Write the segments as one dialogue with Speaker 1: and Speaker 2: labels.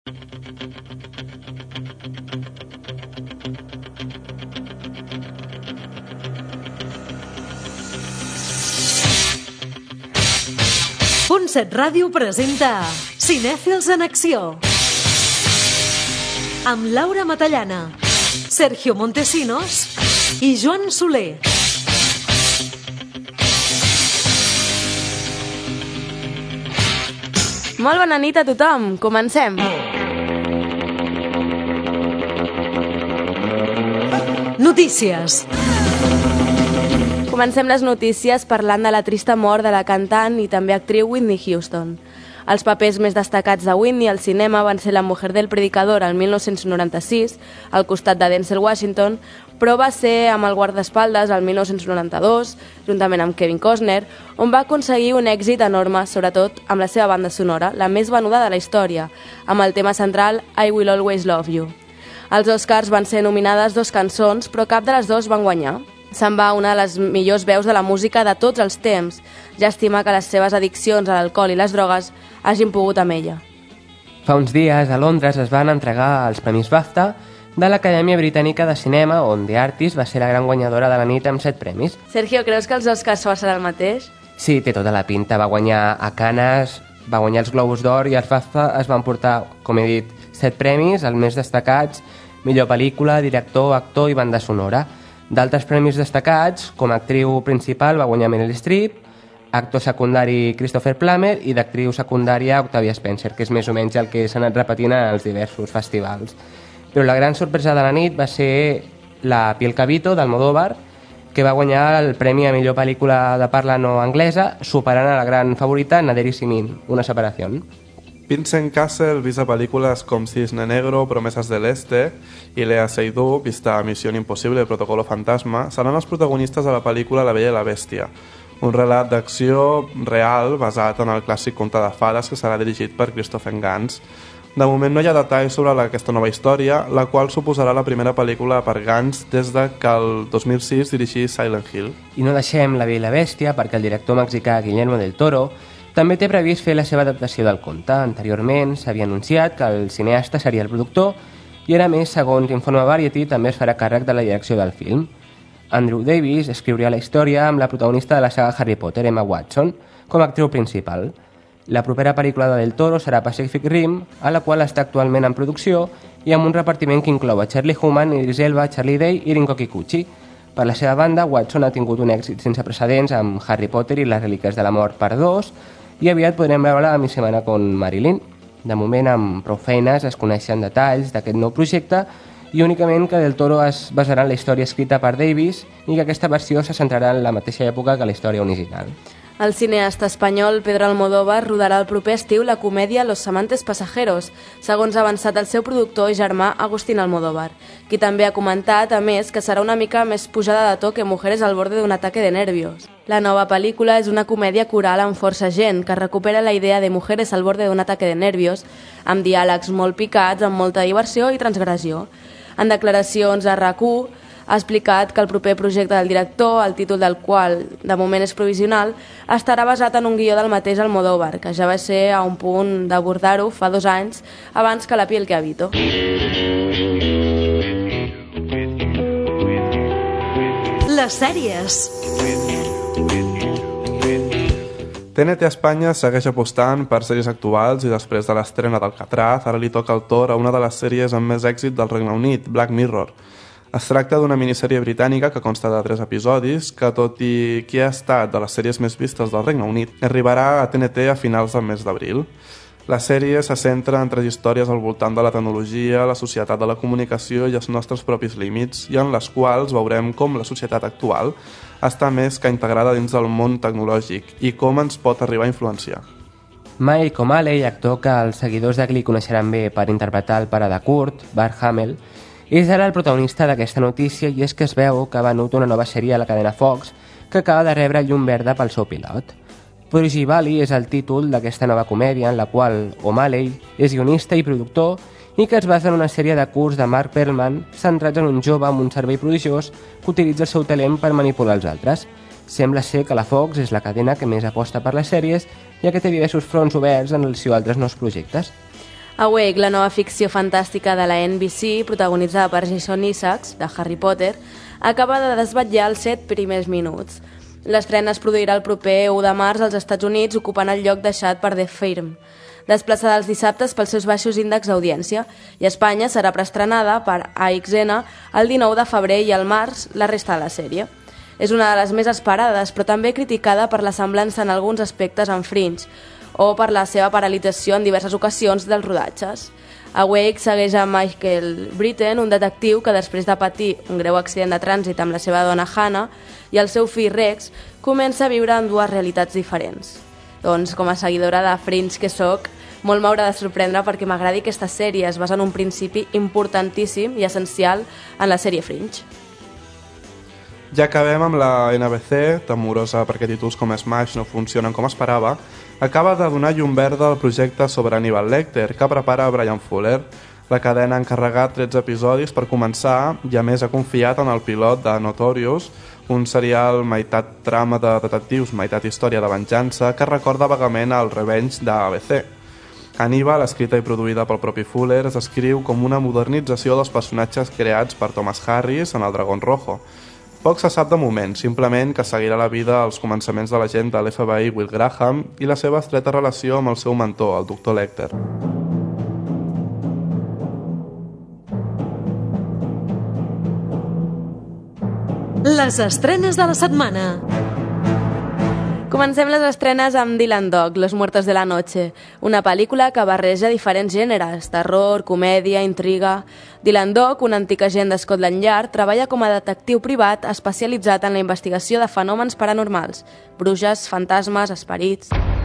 Speaker 1: Punt7 Ràdio presenta Cinèfils en Acció amb Laura Matallana, Sergio Montesinos i Joan Soler.
Speaker 2: Molt bona nit a tothom, comencem!
Speaker 1: Notícies.
Speaker 2: Comencem les notícies parlant de la trista mort de la cantant i també actriu Whitney Houston. Els papers més destacats de Whitney al cinema van ser La mujer del predicador al 1996, al costat de Denzel Washington, però va ser amb El guardaespaldes al 1992, juntament amb Kevin Costner, on va aconseguir un èxit enorme, sobretot amb la seva banda sonora, la més venuda de la història, amb el tema central I Will Always Love You. Als Oscars van ser nominades 2 cançons, però cap de les 2 van guanyar. Se'n va una de les millors veus de la música de tots els temps. Llàstima que les seves addiccions a l'alcohol i les drogues hagin pogut amb ella.
Speaker 3: Fa uns dies a Londres es van entregar els Premis BAFTA de l'Acadèmia Britànica de Cinema, on The Artist va ser la gran guanyadora de la nit amb 7 premis.
Speaker 2: Sergio, creus que els Oscars serà el mateix?
Speaker 3: Sí, té tota la pinta. Va guanyar a Cannes, va guanyar els Globus d'Or i els BAFTA es van portar, com he dit, 7 premis, els més destacats, millor pel·lícula, director, actor i banda sonora. D'altres premis destacats, com a actriu principal va guanyar Meryl Streep, actor secundari Christopher Plummer i d'actriu secundària Octavia Spencer, que és més o menys el que s'ha anat repetint als diversos festivals. Però la gran sorpresa de la nit va ser La piel que habito, d'Almodóvar, que va guanyar el premi a millor pel·lícula de parla no anglesa, superant a la gran favorita Nader i Simin, Una separación.
Speaker 4: Vincent Cassel, vist a pel·lícules com Cisne Negro, Promesas del Este, i Lea Seydoux, vista a Missió Impossible, Protocolo Fantasma, seran els protagonistes de la pel·lícula La Bella i la Bèstia, un relat d'acció real basat en el clàssic conte de fades que serà dirigit per Christopher Gans. De moment no hi ha detalls sobre aquesta nova història, la qual suposarà la primera pel·lícula per Gans des de que el 2006 dirigís Silent Hill.
Speaker 3: I no deixem La Bella i la Bèstia perquè el director mexicà Guillermo del Toro també té previst fer la seva adaptació del conte. Anteriorment s'havia anunciat que el cineasta seria el productor i ara més, segons Informe Variety, també es farà càrrec de la direcció del film. Andrew Davis escriuria la història amb la protagonista de la saga Harry Potter, Emma Watson, com a actriu principal. La propera pel·lícula de Del Toro serà Pacific Rim, a la qual està actualment en producció i amb un repartiment que inclou a Charlie Hunnam, Idris Elba, Charlie Day i Rinko Kikuchi. Per la seva banda, Watson ha tingut un èxit sense precedents amb Harry Potter i les Relíquies de la Mort part 2 i aviat podrem veure-la a Mi setmana con Marilyn. De moment, amb prou feines es coneixen detalls d'aquest nou projecte i únicament que Del Toro es basarà en la història escrita per Davis i que aquesta versió se centrarà en la mateixa època que la història original.
Speaker 2: El cineasta espanyol Pedro Almodóvar rodarà el proper estiu la comèdia Los amantes pasajeros, segons ha avançat el seu productor i germà Agustín Almodóvar, qui també ha comentat, a més, que serà una mica més pujada de to que Mujeres al borde d'un ataque de nervios. La nova pel·lícula és una comèdia coral amb força gent que recupera la idea de Mujeres al borde d'un ataque de nervios, amb diàlegs molt picats, amb molta diversió i transgressió. En declaracions a RAC1, ha explicat que el proper projecte del director, el títol del qual de moment és provisional, estarà basat en un guió del mateix Almodóvar, que ja va ser a un punt d'abordar-ho fa 2 anys, abans que La piel que habito.
Speaker 1: Les sèries.
Speaker 4: TNT Espanya segueix apostant per sèries actuals i després de l'estrena d'Alcatraz, ara li toca el torn a una de les sèries amb més èxit del Regne Unit, Black Mirror. Es tracta d'una minissèrie britànica que consta de 3 episodis que, tot i que ha estat de les sèries més vistes del Regne Unit, arribarà a TNT a finals del mes d'abril. La sèrie se centra en 3 històries al voltant de la tecnologia, la societat de la comunicació i els nostres propis límits, i en les quals veurem com la societat actual està més que integrada dins del món tecnològic i com ens pot arribar a influenciar.
Speaker 3: Mike O'Malley, actor que els seguidors de Glee coneixeran bé per interpretar el pare de Kurt, Bart Hamill, és ara el protagonista d'aquesta notícia i és que es veu que ha venut una nova sèrie a la cadena Fox que acaba de rebre llum verda pel seu pilot. Prodigy Valley és el títol d'aquesta nova comèdia en la qual O'Malley és guionista i productor i que es basa en una sèrie de curts de Mark Perlman centrats en un jove amb un cervell prodigiós que utilitza el seu talent per manipular els altres. Sembla ser que la Fox és la cadena que més aposta per les sèries, ja que té diversos fronts oberts en relació a altres nous projectes.
Speaker 2: Awake, la nova ficció fantàstica de la NBC, protagonitzada per Jason Isaacs, de Harry Potter, acaba de desvetllar els 7 primers minuts. L'estrena es produirà el proper 1 de març als Estats Units, ocupant el lloc deixat per The Firm, desplaçada els dissabtes pels seus baixos índexs d'audiència, i a Espanya serà preestrenada per AXN el 19 de febrer i al març la resta de la sèrie. És una de les més esperades, però també criticada per la semblança en alguns aspectes amb Fringe, o per la seva paralització en diverses ocasions dels rodatges. Awake segueix a Michael Britton, un detectiu que després de patir un greu accident de trànsit amb la seva dona Hannah i el seu fill Rex, comença a viure en dues realitats diferents. Doncs, com a seguidora de Fringe que sóc, molt m'haurà de sorprendre perquè m'agradi que aquesta sèrie es basa en un principi importantíssim i essencial en la sèrie Fringe.
Speaker 4: Ja acabem amb la NBC, temorosa perquè títols com Smash no funcionen com esperava, acaba de donar llum verda al projecte sobre Hannibal Lecter, que prepara Brian Fuller. La cadena ha encarregat 13 episodis per començar i a més ha confiat en el pilot de Notorious, un serial meitat trama de detectius, meitat història de venjança, que recorda vagament el Revenge d'ABC. Hannibal, escrita i produïda pel propi Fuller, es descriu com una modernització dels personatges creats per Thomas Harris en El Dragón Rojo. Poc se sap de moment, simplement que seguirà la vida als començaments de l'agent de l'FBI Will Graham i la seva estreta relació amb el seu mentor, el Dr. Lecter.
Speaker 1: Les estrenes de la setmana.
Speaker 2: Comencem les estrenes amb Dylan Dog, Los Muertos de la Noche, una pel·lícula que barreja diferents gèneres, terror, comèdia, intriga. Dylan Dog, un antic agent de Scotland Yard, treballa com a detectiu privat especialitzat en la investigació de fenòmens paranormals, bruixes, fantasmes, esperits...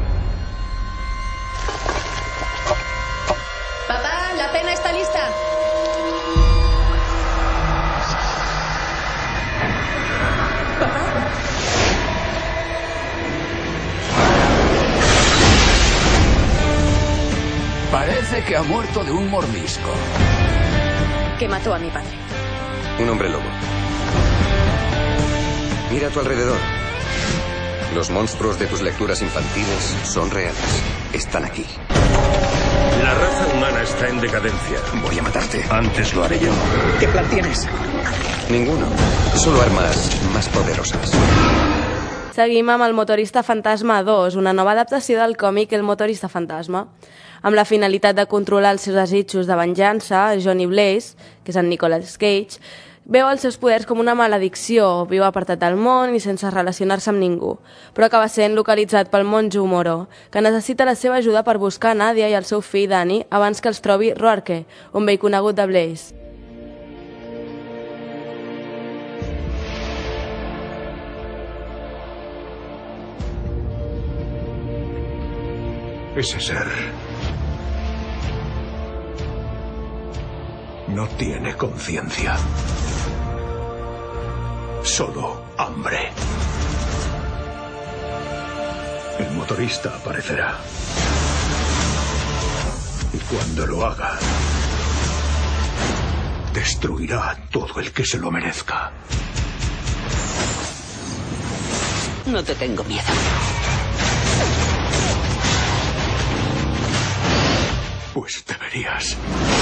Speaker 5: Papá, la cena está lista.
Speaker 6: Parece que ha muerto de un mordisco.
Speaker 5: Que mató a mi padre.
Speaker 7: Un hombre lobo. Mira a tu alrededor. Los monstruos de tus lecturas infantiles son reales. Están aquí.
Speaker 8: La raza humana está en decadencia.
Speaker 7: Voy a matarte.
Speaker 8: Antes lo haré yo.
Speaker 6: ¿Qué plan tienes?
Speaker 7: Ninguno. Solo armas más poderosas.
Speaker 2: Seguim amb El motorista fantasma 2, una nova adaptació del còmic El motorista fantasma. Amb la finalitat de controlar els seus desitjos de venjança, Johnny Blaze, que és en Nicolas Cage, veu els seus poders com una maledicció, viu apartat del món i sense relacionar-se amb ningú, però acaba sent localitzat pel monjo Moro, que necessita la seva ajuda per buscar Nadia i el seu fill Danny abans que els trobi Roarke, un vell conegut de Blaze.
Speaker 8: Ese ser no tiene conciencia. Solo hambre. El motorista aparecerá. Y cuando lo haga, destruirá a todo el que se lo merezca.
Speaker 5: No te tengo miedo.
Speaker 8: Pues deberías.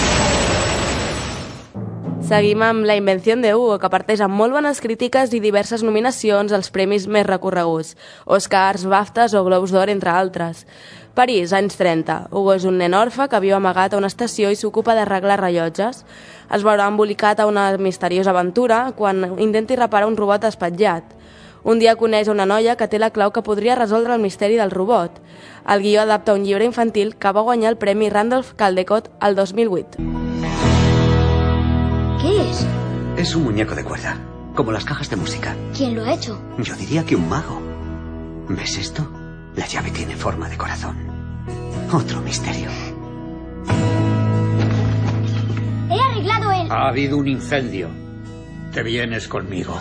Speaker 2: Seguim amb La invenció de Hugo, que parteix amb molt bones crítiques i diverses nominacions als premis més recorreguts, Oscars, BAFTAs o Globus d'Or, entre altres. París, anys 30. Hugo és un nen orfe que viu amagat a una estació i s'ocupa d'arreglar rellotges. Es veurà embolicat a una misteriosa aventura quan intenti reparar un robot espatllat. Un dia coneix una noia que té la clau que podria resoldre el misteri del robot. El guió adapta un llibre infantil que va guanyar el Premi Randolph Caldecott el 2008.
Speaker 9: ¿Qué es?
Speaker 6: Es un muñeco de cuerda, como las cajas de música.
Speaker 9: ¿Quién lo ha hecho?
Speaker 6: Yo diría que un mago. ¿Ves esto? La llave tiene forma de corazón. Otro misterio.
Speaker 9: He arreglado el...
Speaker 10: Ha habido un incendio. Te vienes conmigo.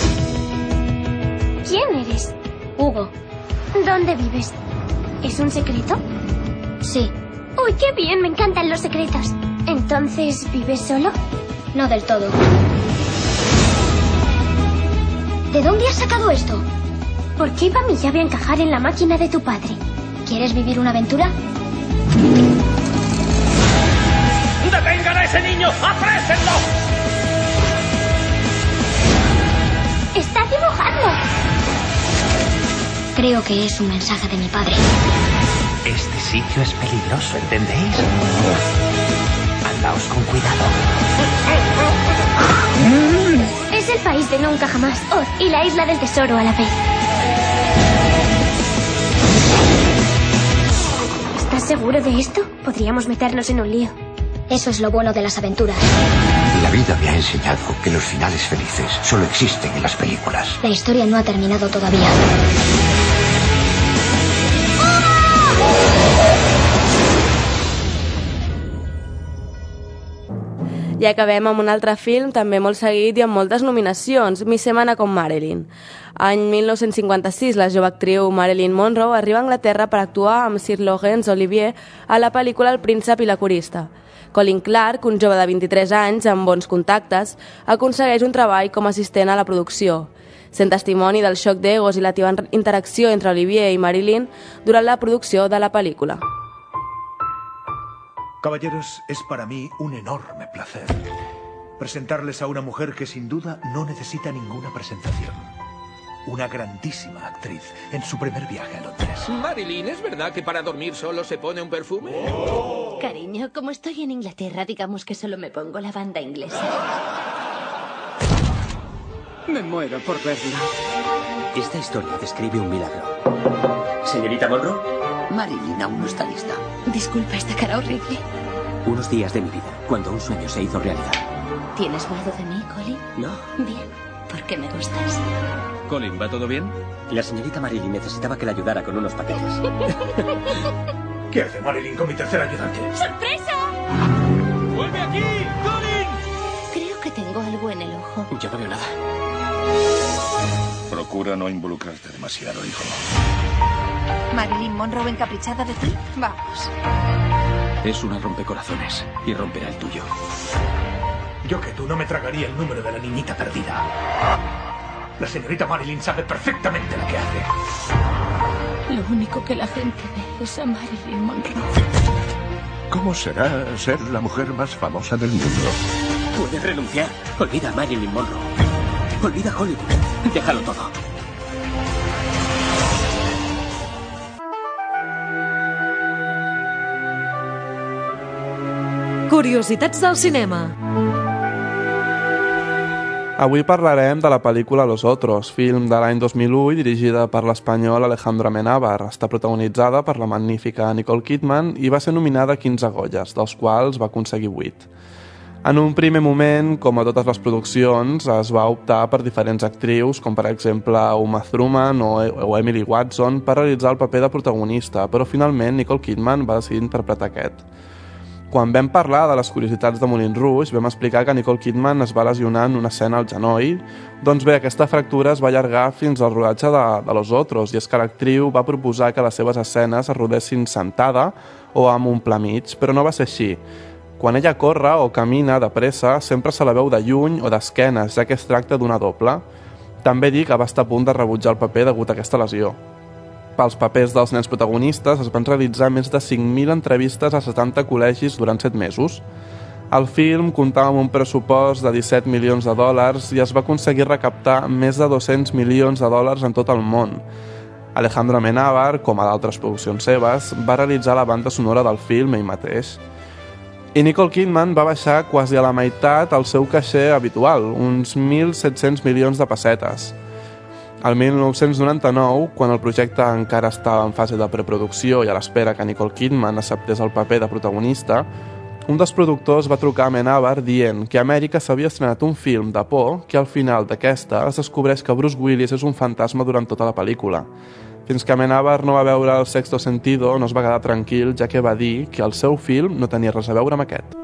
Speaker 9: ¿Quién eres? Hugo. ¿Dónde vives? ¿Es un secreto? Sí. ¡Uy, qué bien! Me encantan los secretos. ¿Entonces vives solo? No del todo. ¿De dónde has sacado esto? ¿Por qué iba mi llave a encajar en la máquina de tu padre? ¿Quieres vivir una aventura?
Speaker 11: ¡Aprésenlo!
Speaker 9: ¡Está dibujando! Creo que es un mensaje de mi padre.
Speaker 12: Este sitio es peligroso, ¿entendéis? Andaos con cuidado.
Speaker 9: Es el país de nunca jamás, Oz, y la isla del tesoro a la vez. ¿Estás seguro de esto? Podríamos meternos en un lío. Eso es lo bueno de las aventuras.
Speaker 12: La vida me ha enseñado que los finales felices solo existen en las películas.
Speaker 9: La historia no ha terminado todavía.
Speaker 2: I acabem amb un altre film, també molt seguit i amb moltes nominacions, Mi setmana con Marilyn. Any 1956, la jove actriu Marilyn Monroe arriba a Anglaterra per actuar amb Sir Laurence Olivier a la pel·lícula El príncep i la corista. Colin Clark, un jove de 23 anys amb bons contactes, aconsegueix un treball com a assistent a la producció. Sent testimoni del xoc d'egos i la interacció entre Olivier i Marilyn durant la producció de la pel·lícula.
Speaker 13: Caballeros, es para mí un enorme placer presentarles a una mujer que sin duda no necesita ninguna presentación. Una grandísima actriz en su primer viaje a Londres.
Speaker 14: Marilyn, ¿es verdad que para dormir solo se pone un perfume?
Speaker 15: Oh. Cariño, como estoy en Inglaterra, digamos que solo me pongo la banda inglesa.
Speaker 10: Me muero por verla.
Speaker 6: Esta historia describe un milagro. Señorita Monroe, Marilyn aún no está lista.
Speaker 15: Disculpa esta cara horrible.
Speaker 6: Unos días de mi vida, cuando un sueño se hizo realidad.
Speaker 15: ¿Tienes miedo de mí, Colin?
Speaker 6: No.
Speaker 15: Bien, porque me gustas.
Speaker 10: Colin, ¿va todo bien?
Speaker 6: La señorita Marilyn necesitaba que la ayudara con unos paquetes.
Speaker 13: ¿Qué hace Marilyn con mi tercer ayudante?
Speaker 15: ¡Sorpresa!
Speaker 14: ¡Vuelve aquí, Colin!
Speaker 15: Creo que tengo algo en el ojo.
Speaker 6: Yo no veo nada.
Speaker 16: Procura no involucrarte demasiado, hijo.
Speaker 17: ¿Marilyn Monroe encaprichada de ti? Vamos.
Speaker 10: Es una rompecorazones y romperá el tuyo.
Speaker 13: Yo que tú no me tragaría el número de la niñita perdida. La señorita Marilyn sabe perfectamente lo que hace.
Speaker 15: Lo único que la gente ve es a Marilyn Monroe.
Speaker 16: ¿Cómo será ser la mujer más famosa del mundo?
Speaker 6: Puedes renunciar. Olvida a Marilyn Monroe. Olvida Hollywood. Déjalo todo.
Speaker 1: Curiositats del cinema.
Speaker 4: Avui parlarem de la pel·lícula Los Otros, film de l'any 2001 i dirigida per l'espanyol Alejandro Amenábar. Està protagonitzada per la magnífica Nicole Kidman i va ser nominada a 15 Goyes, dels quals va aconseguir 8. En un primer moment, com a totes les produccions, es va optar per diferents actrius, com per exemple Uma Thurman o Emily Watson, per realitzar el paper de protagonista, però finalment Nicole Kidman va decidir interpretar aquest. Quan vam parlar de les curiositats de Moulin Rouge, vam explicar que Nicole Kidman es va lesionar en una escena al genoll. Doncs bé, aquesta fractura es va allargar fins al rodatge de Los Otros, i és que l'actriu va proposar que les seves escenes es rodessin sentada o amb un pla mig, però no va ser així. Quan ella corre o camina de pressa, sempre se la veu de lluny o d'esquenes, ja que es tracta d'una doble. També dir que va estar a punt de rebutjar el paper degut a aquesta lesió. Pels papers dels nens protagonistes es van realitzar més de 5.000 entrevistes a 70 col·legis durant 7 mesos. El film comptava amb un pressupost de $17 milions i es va aconseguir recaptar més de $200 milions en tot el món. Alejandro Amenábar, com a d'altres produccions seves, va realitzar la banda sonora del film ell mateix. I Nicole Kidman va baixar quasi a la meitat el seu caixer habitual, uns 1.700 milions de pessetes. El 1999, quan el projecte encara estava en fase de preproducció i a l'espera que Nicole Kidman acceptés el paper de protagonista, un dels productors va trucar a Amenábar dient que a Amèrica s'havia estrenat un film de por que al final d'aquesta es descobreix que Bruce Willis és un fantasma durant tota la pel·lícula. Fins que Amenábar no va veure El sexto sentido no es va quedar tranquil, ja que va dir que el seu film no tenia res a veure amb aquest.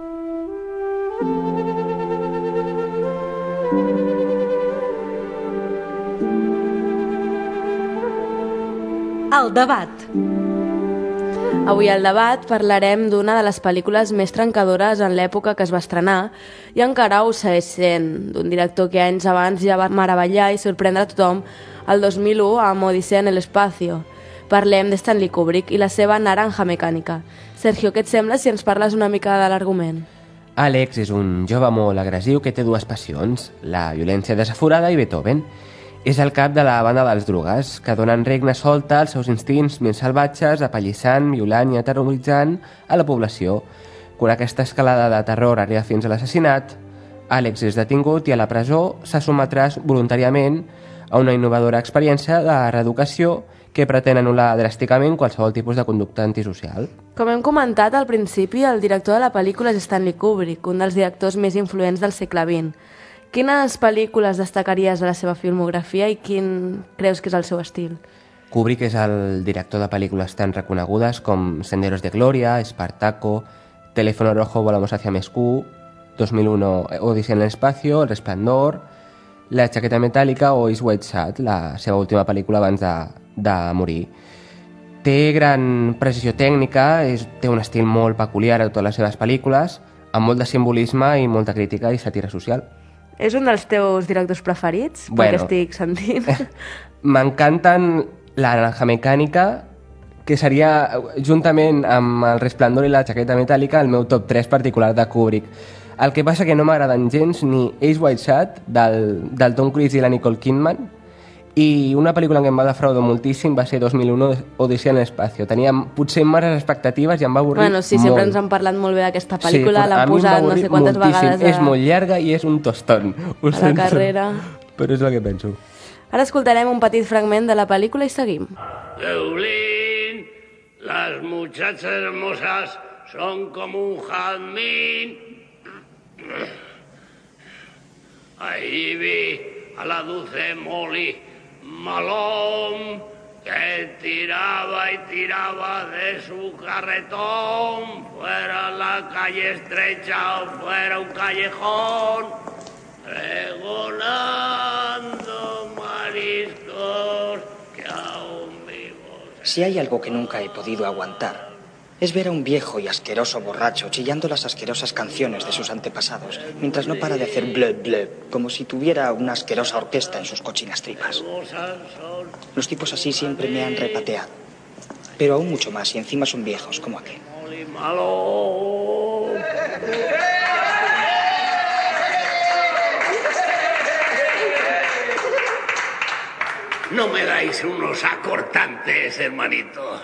Speaker 1: El debat.
Speaker 2: Avui al debat parlarem d'una de les pel·lícules més trencadores en l'època que es va estrenar i encara ho segueix sent, d'un director que anys abans ja va meravellar i sorprendre a tothom el 2001 amb Odissea en el Espacio. Parlem de Stanley Kubrick i la seva Naranja Mecànica. Sergio, què et sembla si ens parles una mica de l'argument?
Speaker 3: Àlex és un jove molt agressiu que té dues passions, la violència desaforada i Beethoven. És el cap de la banda dels drugues, que donen regna solta als seus instints més salvatges, apallissant, violant i aterroritzant a la població. Quan aquesta escalada de terror arriba fins a l'assassinat, Àlex és detingut i a la presó se sotmetrà voluntàriament a una innovadora experiència de reeducació que pretén anul·lar dràsticament qualsevol tipus de conducta antisocial.
Speaker 2: Com hem comentat al principi, el director de la pel·lícula és Stanley Kubrick, un dels directors més influents del segle XX. Quines pel·lícules destacaries de la seva filmografia i quin creus que és el seu estil?
Speaker 3: Kubrick és el director de pel·lícules tan reconegudes com Senderos de Gloria, Espartaco, Teléfono Rojo, Volamos hacia Moscú, 2001, Odisea en el espacio, El Resplandor, La chaqueta metàl·lica o East West Side, la seva última pel·lícula abans de morir. Té gran precisió tècnica, té un estil molt peculiar a totes les seves pel·lícules, amb molt de simbolisme i molta crítica i sàtira social.
Speaker 2: És un dels teus directors preferits? Perquè estic sentint.
Speaker 3: M'encanten La naranja mecànica, que seria, juntament amb El Resplandor i La chaqueta metàl·lica, el meu top 3 particular de Kubrick. El que passa que no m'agraden gens ni Ace White Shot, del Tom Cruise i la Nicole Kidman, i una pel·lícula que em va defraudar moltíssim va ser 2001, Odisea en el espacio. Tenia potser males expectatives i em va avorrir molt.
Speaker 2: Sí, sempre ens han parlat molt bé d'aquesta pel·lícula, l'han posat no sé quantes vegades.
Speaker 3: És molt llarga i és un tostón.
Speaker 2: A la carrera.
Speaker 3: Però és el que penso.
Speaker 2: Ara escoltarem un petit fragment de la pel·lícula i seguim.
Speaker 11: Violín, las muchachas hermosas son como un jazmín. Ahí vi a la dulce Molly Malón, que tiraba y tiraba de su carretón, fuera la calle estrecha o fuera un callejón, pregonando mariscos que aún vivos.
Speaker 18: Si hay algo que nunca he podido aguantar, es ver a un viejo y asqueroso borracho chillando las asquerosas canciones de sus antepasados, mientras no para de hacer blub blub, como si tuviera una asquerosa orquesta en sus cochinas tripas. Los tipos así siempre me han repateado, pero aún mucho más, y encima son viejos, como aquel.
Speaker 11: No me dais unos acortantes, hermanitos.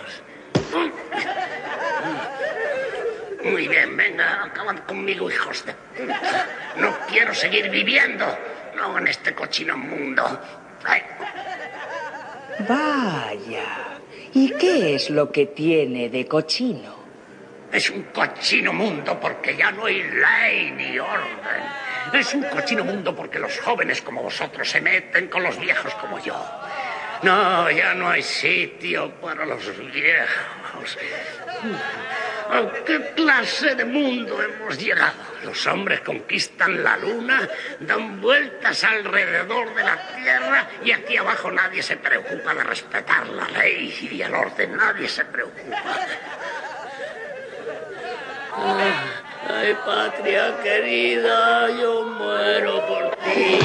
Speaker 11: Muy bien, venga, acabad conmigo, hijos de... No quiero seguir viviendo, no en este cochino mundo. Ay.
Speaker 18: Vaya, ¿y qué es lo que tiene de cochino?
Speaker 11: Es un cochino mundo porque ya no hay ley ni orden. Es un cochino mundo porque los jóvenes como vosotros se meten con los viejos como yo. No, ya no hay sitio para los viejos. ¿A qué clase de mundo hemos llegado? Los hombres conquistan la luna, dan vueltas alrededor de la tierra y aquí abajo nadie se preocupa de respetar la ley y el orden, nadie se preocupa. Ay, patria querida, yo muero por ti.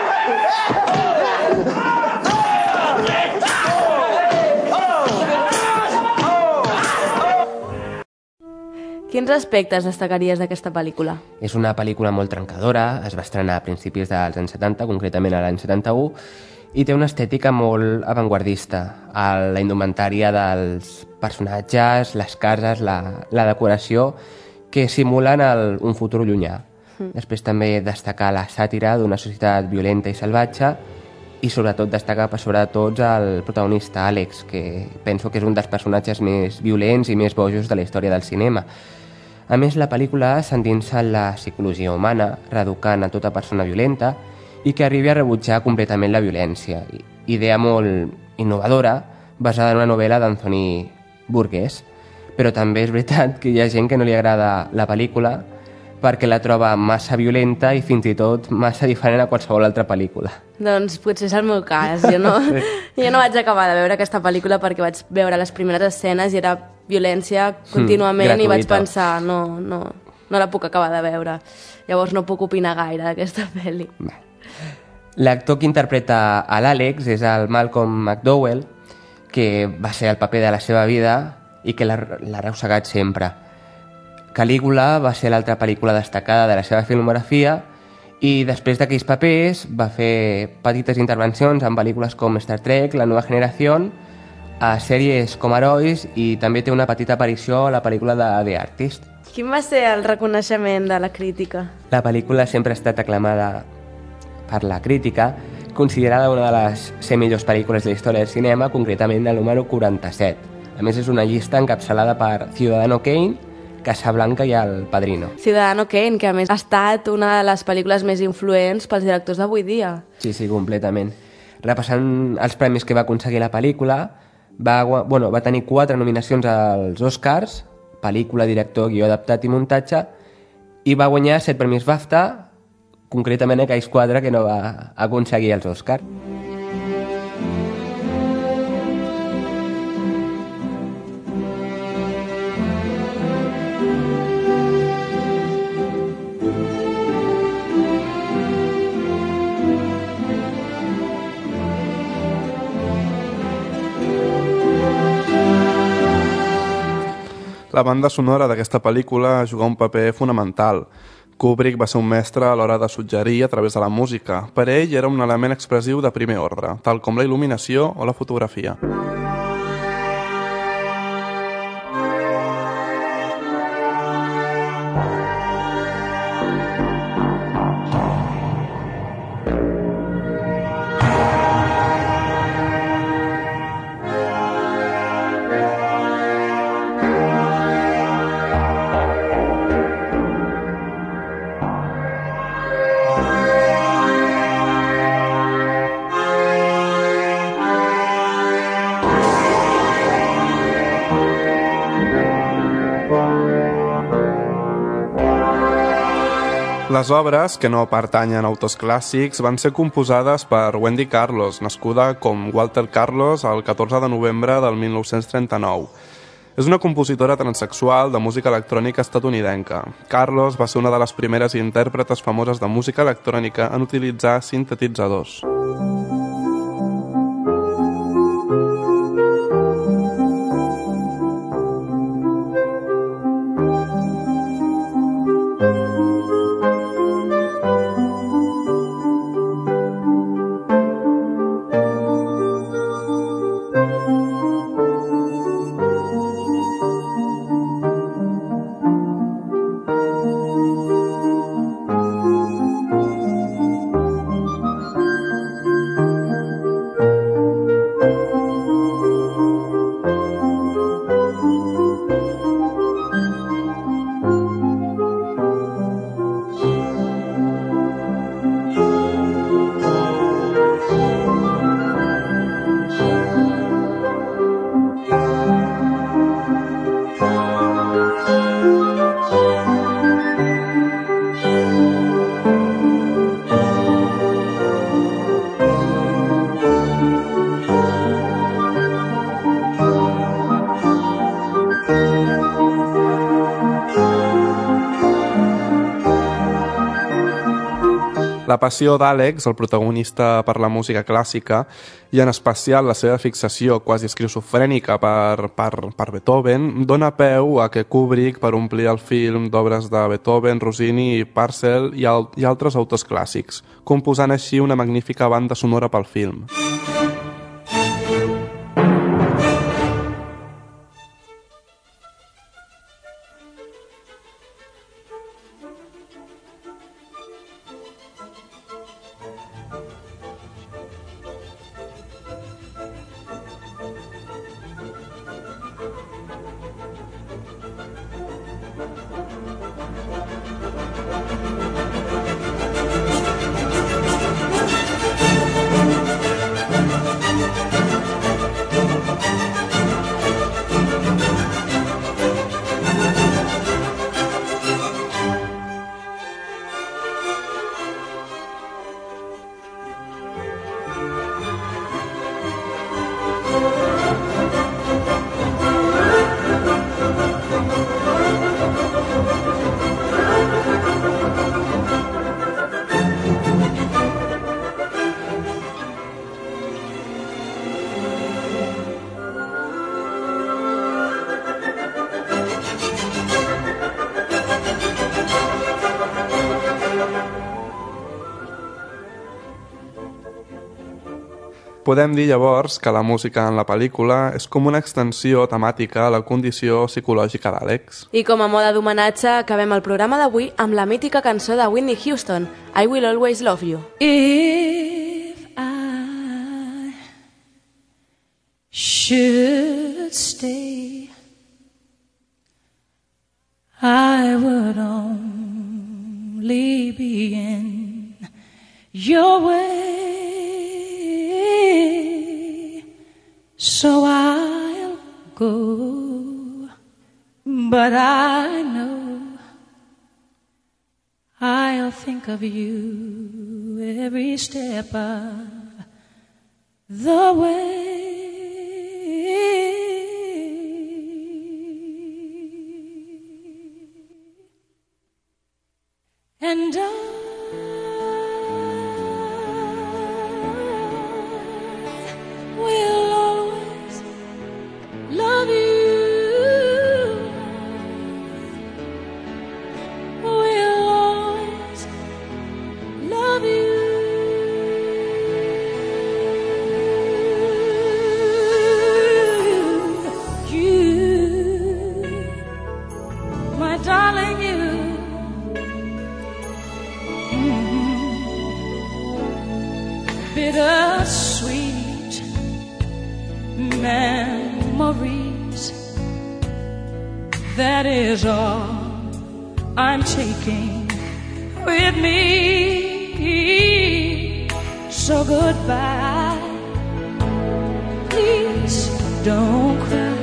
Speaker 2: Quins aspectes destacaries d'aquesta pel·lícula?
Speaker 3: És una pel·lícula molt trencadora, es va estrenar a principis dels anys 70, concretament a l'any 71, i té una estètica molt avantguardista. La indumentària dels personatges, les cases, la decoració, que simulen un futur llunyà. Després també destacar la sàtira d'una societat violenta i salvatge i sobretot destacar per sobre de tots el protagonista, Àlex, que penso que és un dels personatges més violents i més bojos de la història del cinema. A més, la pel·lícula s'endinsa en la psicologia humana, reeducant a tota persona violenta i que arribi a rebutjar completament la violència. Idea molt innovadora, basada en una novel·la d'Anthony Burgess. Però també és veritat que hi ha gent que no li agrada la pel·lícula perquè la troba massa violenta i fins i tot massa diferent a qualsevol altra pel·lícula.
Speaker 2: Doncs potser és el meu cas. Jo no vaig acabar de veure aquesta pel·lícula perquè vaig veure les primeres escenes i era violència contínuament i vaig pensar no la puc acabar de veure. Llavors no puc opinar gaire d'aquesta pel·li.
Speaker 3: L'actor que interpreta a l'Àlex és el Malcolm McDowell, que va ser el paper de la seva vida i que l'ha arrossegat sempre. Calígula va ser l'altra pel·lícula destacada de la seva filmografia i després d'aquells papers va fer petites intervencions en pel·lícules com Star Trek, La Nova Generació, a sèries com Herois i també té una petita aparició a la pel·lícula de The Artist.
Speaker 2: Quin va ser el reconeixement de la crítica?
Speaker 3: La pel·lícula sempre ha estat aclamada per la crítica, considerada una de les 100 millors pel·lícules de la història del cinema, concretament el número 47. A més, és una llista encapçalada per Ciudadano Kane, Casablanca i El Padrino.
Speaker 2: Ciudadano Kane, que a més ha estat una de les pel·lícules més influents pels directors d'avui dia.
Speaker 3: Sí, completament. Repassant els premis que va aconseguir la pel·lícula, va tenir 4 nominacions als Oscars, pel·lícula, director, guió adaptat i muntatge, i va guanyar 7 premis BAFTA, concretament aquells 4 que no va aconseguir els Oscars.
Speaker 4: La banda sonora d'aquesta pel·lícula jugà un paper fonamental. Kubrick va ser un mestre a l'hora de suggerir a través de la música. Per ell era un element expressiu de primer ordre, tal com la il·luminació o la fotografia. Les obres, que no pertanyen a autors clàssics, van ser composades per Wendy Carlos, nascuda com Walter Carlos el 14 de novembre del 1939. És una compositora transsexual de música electrònica estatunidenca. Carlos va ser una de les primeres intèrpretes famoses de música electrònica en utilitzar sintetitzadors. La passió d'Àlex, el protagonista per la música clàssica, i en especial la seva fixació quasi esquizofrènica per Beethoven, dona peu a que Kubrick, per omplir el film d'obres de Beethoven, Rossini, Purcell i altres autors clàssics, composant així una magnífica banda sonora pel film. Podem dir llavors que la música en la pel·lícula és com una extensió temàtica a la condició psicològica d'Àlex.
Speaker 2: I com a mode d'homenatge, acabem el programa d'avui amb la mítica cançó de Whitney Houston, I Will Always Love You.
Speaker 19: If I should stay, I would only be in your way, so I'll go, but I know I'll think of you every step of the way. And I will always love you. Will always love you. You, my darling, you. Bittersweet memories, that is all I'm taking with me. So goodbye, please don't cry.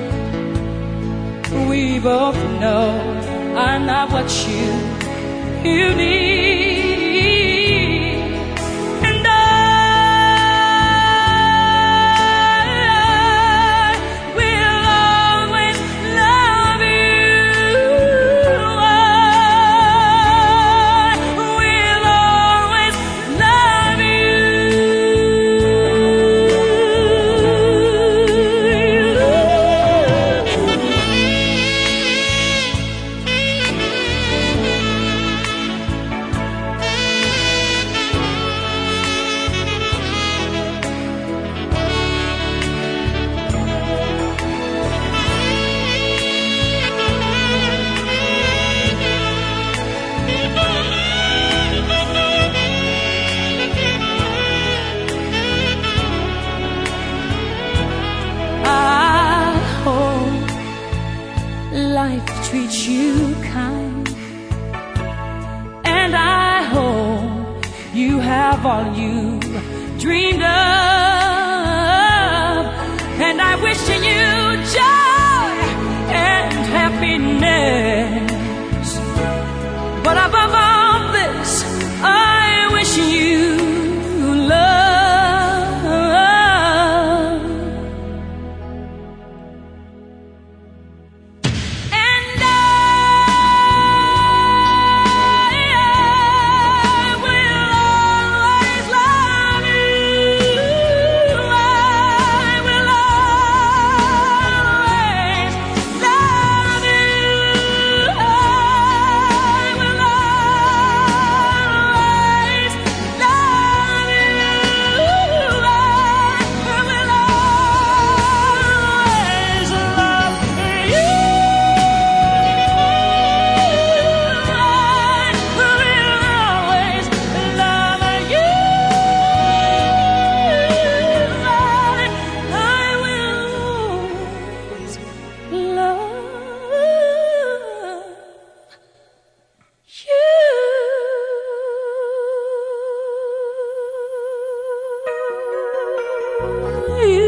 Speaker 19: We both know I'm not what you need. Treat you kind, and I hope you have all you dreamed of, and I wish you joy and happiness, but above all this I wish you love. You